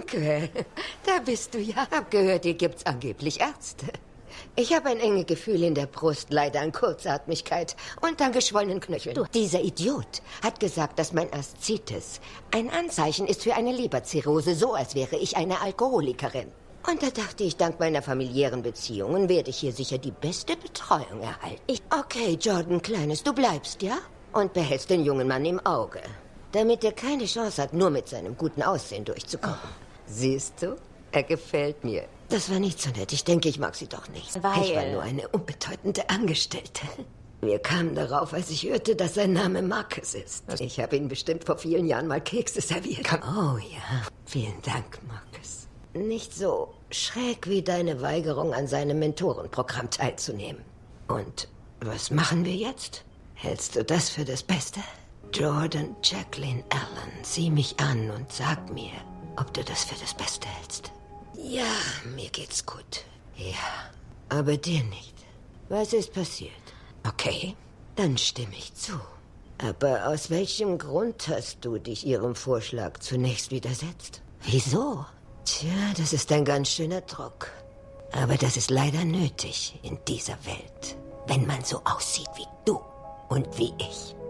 Danke. Da bist du ja. Hab gehört, hier gibt's angeblich Ärzte. Ich habe ein enges Gefühl in der Brust, leider an Kurzatmigkeit und an geschwollenen Knöcheln. Dieser Idiot hat gesagt, dass mein Aszites ein Anzeichen ist für eine Leberzirrhose, so als wäre ich eine Alkoholikerin. Und da dachte ich, dank meiner familiären Beziehungen werde ich hier sicher die beste Betreuung erhalten. Okay, Jordan Kleines, du bleibst, ja? Und behältst den jungen Mann im Auge, damit er keine Chance hat, nur mit seinem guten Aussehen durchzukommen. Siehst du? Er gefällt mir. Das war nicht so nett. Ich denke, ich mag sie doch nicht. Ich war nur eine unbedeutende Angestellte. Wir kamen darauf, als ich hörte, dass sein Name Marcus ist. Ich habe ihn bestimmt vor vielen Jahren mal Kekse serviert. Oh ja, vielen Dank, Marcus. Nicht so schräg wie deine Weigerung, an seinem Mentorenprogramm teilzunehmen. Und was machen wir jetzt? Hältst du das für das Beste? Jordan Jacqueline Allen, sieh mich an und sag mir, ob du das für das Beste hältst. Ja, mir geht's gut. Ja, aber dir nicht. Was ist passiert? Okay, dann stimme ich zu. Aber aus welchem Grund hast du dich ihrem Vorschlag zunächst widersetzt? Wieso? Tja, das ist ein ganz schöner Druck. Aber das ist leider nötig in dieser Welt, wenn man so aussieht wie du und wie ich.